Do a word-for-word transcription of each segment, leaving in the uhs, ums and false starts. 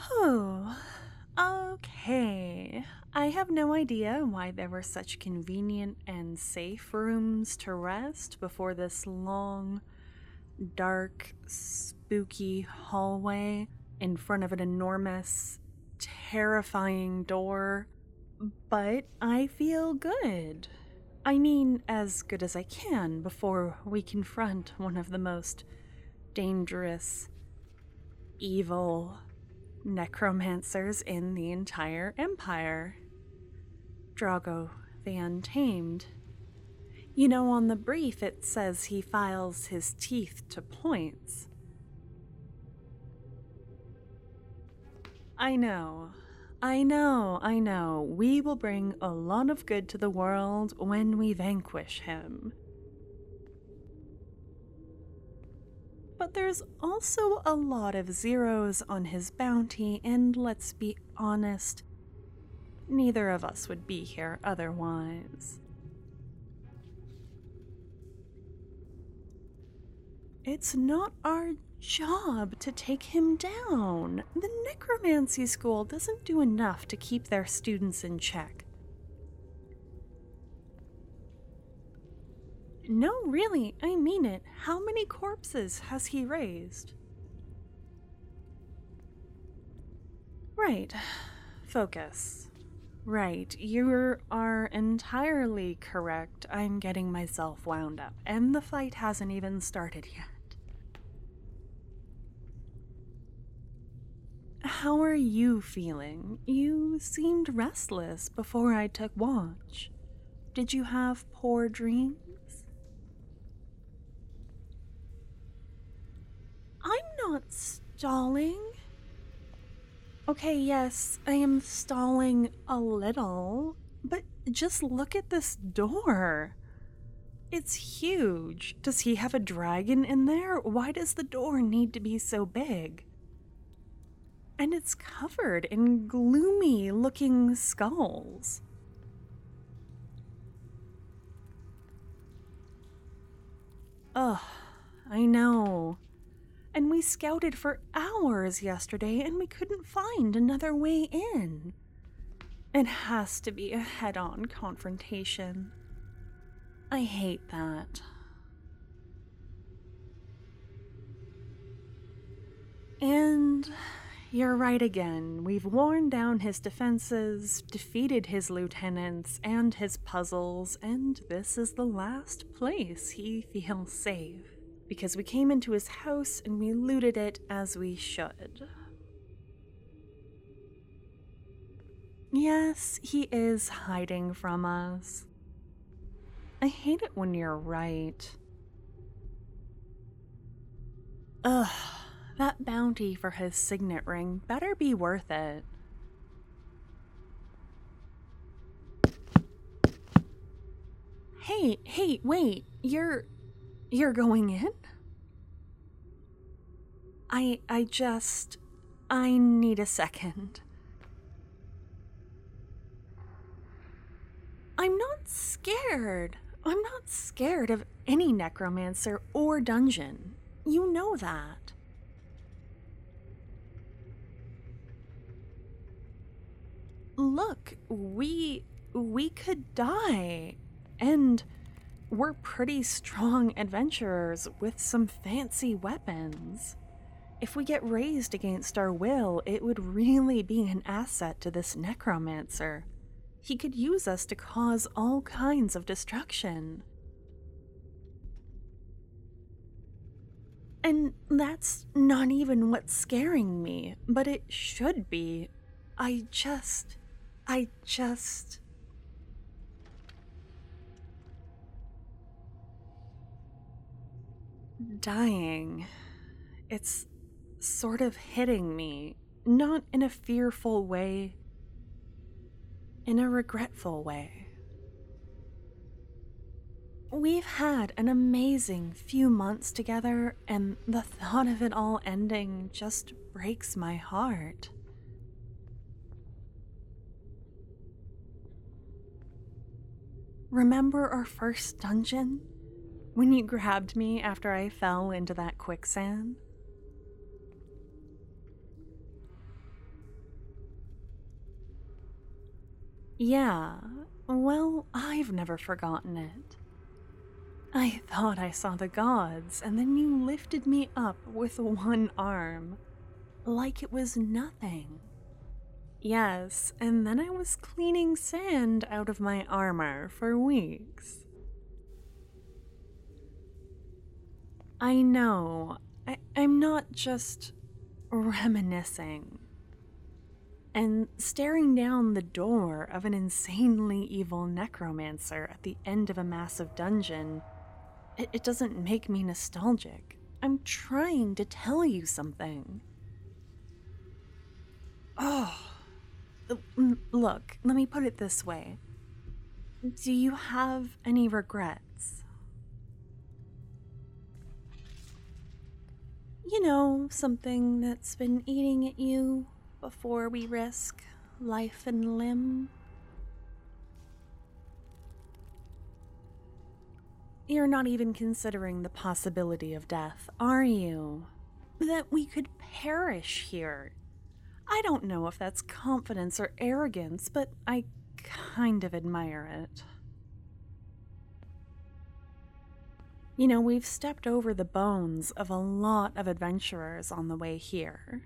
Oh, okay. I have no idea why there were such convenient and safe rooms to rest before this long, dark, spooky hallway in front of an enormous, terrifying door. But I feel good. I mean, as good as I can before we confront one of the most dangerous, evil necromancers in the entire empire. Drago the Untamed. You know, on the brief it says he files his teeth to points. I know. I know, I know. We will bring a lot of good to the world when we vanquish him. But there's also a lot of zeros on his bounty, and let's be honest, neither of us would be here otherwise. It's not our job to take him down. The necromancy school doesn't do enough to keep their students in check. No, really, I mean it. How many corpses has he raised? Right. Focus. Right, you are entirely correct. I'm getting myself wound up, and the fight hasn't even started yet. How are you feeling? You seemed restless before I took watch. Did you have poor dreams? I'm not stalling. Okay, yes, I am stalling a little, but just look at this door. It's huge. Does he have a dragon in there? Why does the door need to be so big? And it's covered in gloomy looking skulls. Ugh, I know. And we scouted for hours yesterday and we couldn't find another way in. It has to be a head-on confrontation. I hate that. And you're right again. We've worn down his defenses, defeated his lieutenants and his puzzles, and this is the last place he feels safe. Because we came into his house and we looted it as we should. Yes, he is hiding from us. I hate it when you're right. Ugh, that bounty for his signet ring better be worth it. Hey, hey, wait, you're... you're going in? I... I just... I need a second. I'm not scared. I'm not scared of any necromancer or dungeon. You know that. Look, we... we could die. And we're pretty strong adventurers with some fancy weapons. If we get raised against our will, it would really be an asset to this necromancer. He could use us to cause all kinds of destruction. And that's not even what's scaring me, but it should be. I just... I just... Dying. It's sort of hitting me, not in a fearful way, in a regretful way. We've had an amazing few months together, and the thought of it all ending just breaks my heart. Remember our first dungeon? When you grabbed me after I fell into that quicksand? Yeah, well, I've never forgotten it. I thought I saw the gods, and then you lifted me up with one arm, like it was nothing. Yes, and then I was cleaning sand out of my armor for weeks. I know, I- I'm not just reminiscing. And staring down the door of an insanely evil necromancer at the end of a massive dungeon, it, it doesn't make me nostalgic. I'm trying to tell you something. Oh, look, let me put it this way. Do you have any regrets? You know, something that's been eating at you before we risk life and limb? You're not even considering the possibility of death, are you? That we could perish here. I don't know if that's confidence or arrogance, but I kind of admire it. You know, we've stepped over the bones of a lot of adventurers on the way here.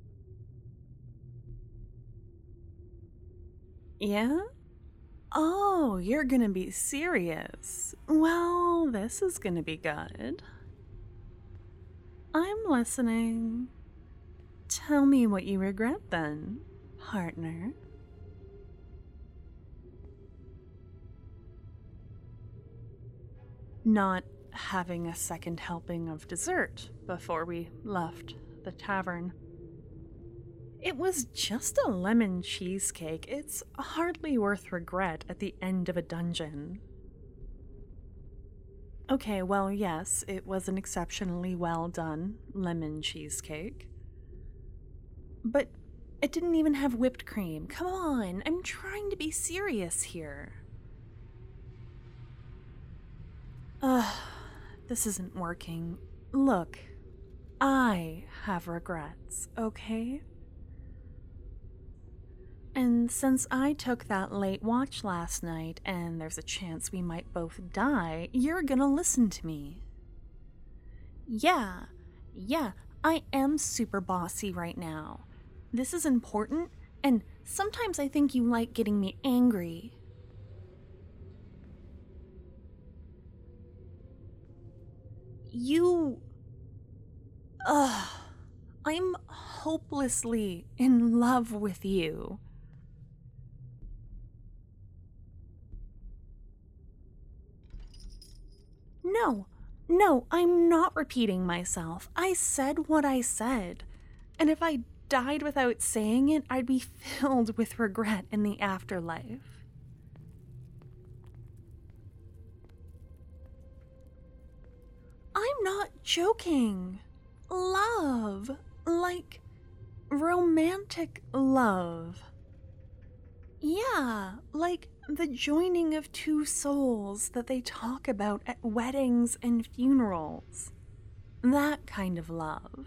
Yeah? Oh, you're gonna be serious. Well, this is gonna be good. I'm listening. Tell me what you regret then, partner. Not having a second helping of dessert before we left the tavern. It was just a lemon cheesecake. It's hardly worth regret at the end of a dungeon. Okay, well, yes, it was an exceptionally well done lemon cheesecake. But it didn't even have whipped cream. Come on, I'm trying to be serious here. Ugh, this isn't working. Look, I have regrets, okay? And since I took that late watch last night and there's a chance we might both die, you're gonna listen to me. Yeah, yeah, I am super bossy right now. This is important, and sometimes I think you like getting me angry. You... Ugh. I'm hopelessly in love with you. No, no, I'm not repeating myself. I said what I said. And if I died without saying it, I'd be filled with regret in the afterlife. I'm not joking. Love. Like romantic love. Yeah, like the joining of two souls that they talk about at weddings and funerals. That kind of love.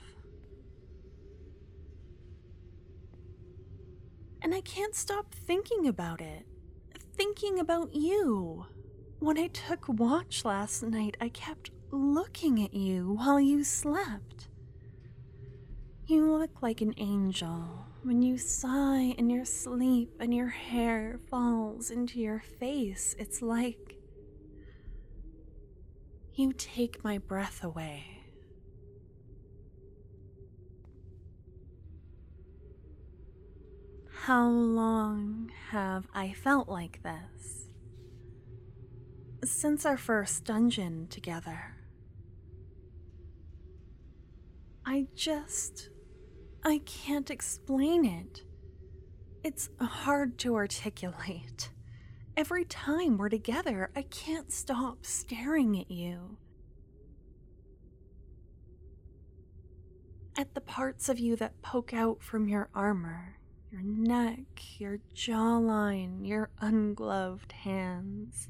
And I can't stop thinking about it. Thinking about you. When I took watch last night, I kept looking at you while you slept. You look like an angel when you sigh in your sleep and your hair falls into your face. It's like you take my breath away. How long have I felt like this? Since our first dungeon together. I just... I can't explain it. It's hard to articulate. Every time we're together, I can't stop staring at you. At the parts of you that poke out from your armor, your neck, your jawline, your ungloved hands.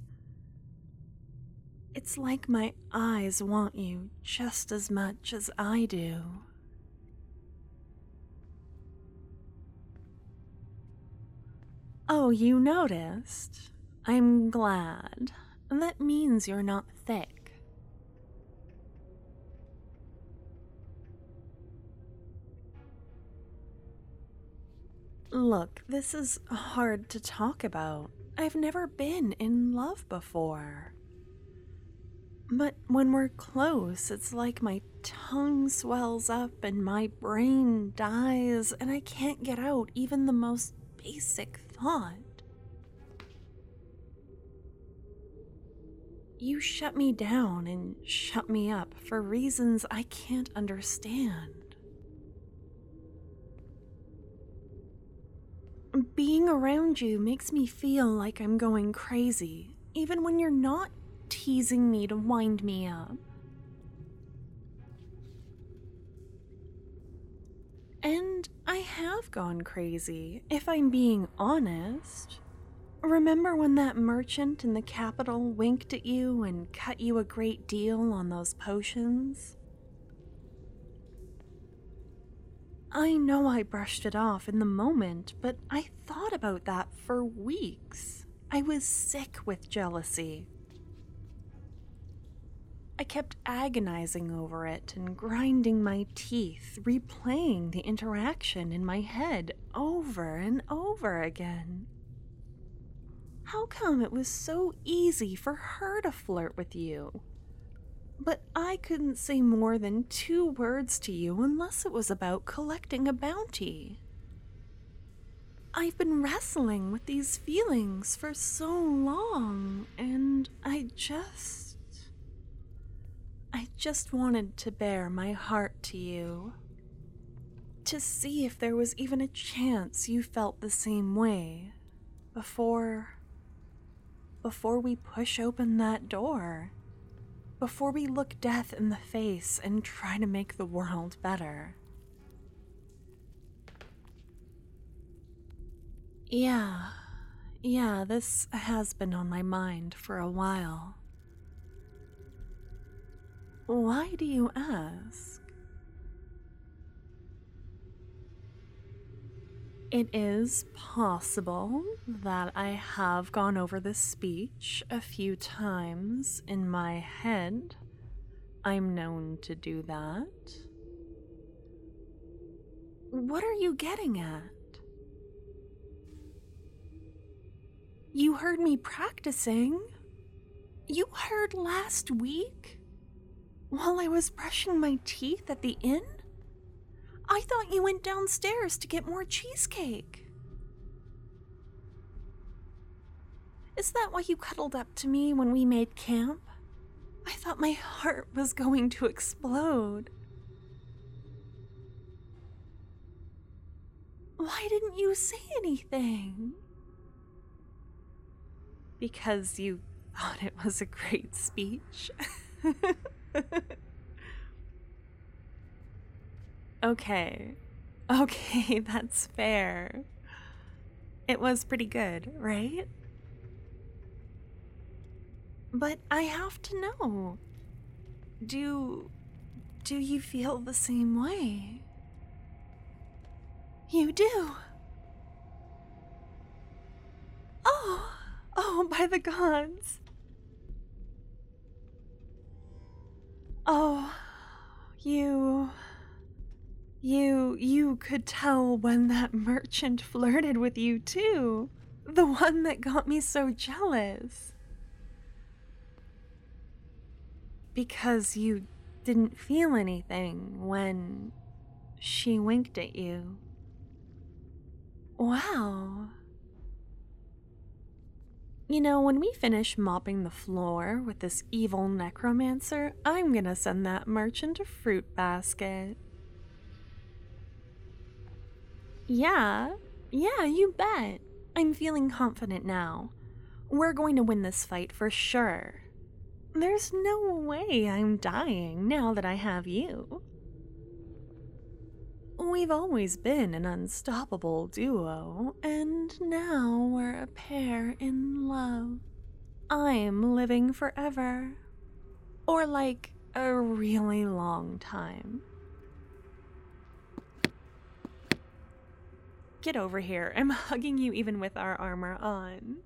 It's like my eyes want you just as much as I do. Oh, you noticed? I'm glad. That means you're not thick. Look, this is hard to talk about. I've never been in love before. But when we're close, it's like my tongue swells up and my brain dies, and I can't get out even the most basic thought. You shut me down and shut me up for reasons I can't understand. Being around you makes me feel like I'm going crazy, even when you're not teasing me to wind me up. And I have gone crazy, if I'm being honest. Remember when that merchant in the capital winked at you and cut you a great deal on those potions? I know I brushed it off in the moment, but I thought about that for weeks. I was sick with jealousy. I kept agonizing over it and grinding my teeth, replaying the interaction in my head over and over again. How come it was so easy for her to flirt with you? But I couldn't say more than two words to you unless it was about collecting a bounty. I've been wrestling with these feelings for so long, and I just... I just wanted to bare my heart to you. To see if there was even a chance you felt the same way. Before... Before we push open that door. Before we look death in the face and try to make the world better. Yeah, yeah, this has been on my mind for a while. Why do you ask? It is possible that I have gone over this speech a few times in my head. I'm known to do that. What are you getting at? You heard me practicing. You heard last week? While I was brushing my teeth at the inn? I thought you went downstairs to get more cheesecake. Is that why you cuddled up to me when we made camp? I thought my heart was going to explode. Why didn't you say anything? Because you thought it was a great speech. Okay. Okay, that's fair. It was pretty good, right? But I have to know. Do... do you feel the same way? You do? Oh! Oh, by the gods! Oh, you... You, you could tell when that merchant flirted with you too. The one that got me so jealous. Because you didn't feel anything when she winked at you. Wow. You know, when we finish mopping the floor with this evil necromancer, I'm gonna send that merchant a fruit basket. Yeah, yeah, you bet. I'm feeling confident now. We're going to win this fight for sure. There's no way I'm dying now that I have you. We've always been an unstoppable duo, and now we're a pair in love. I'm living forever. Or like a really long time. Get over here. I'm hugging you even with our armor on.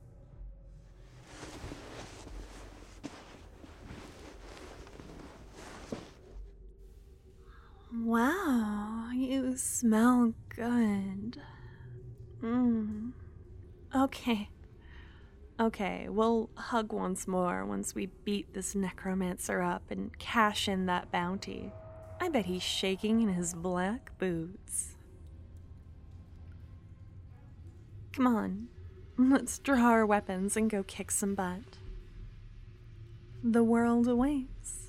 Wow, you smell good. Mmm. Okay. Okay, we'll hug once more once we beat this necromancer up and cash in that bounty. I bet he's shaking in his black boots. Come on, let's draw our weapons and go kick some butt. The world awaits.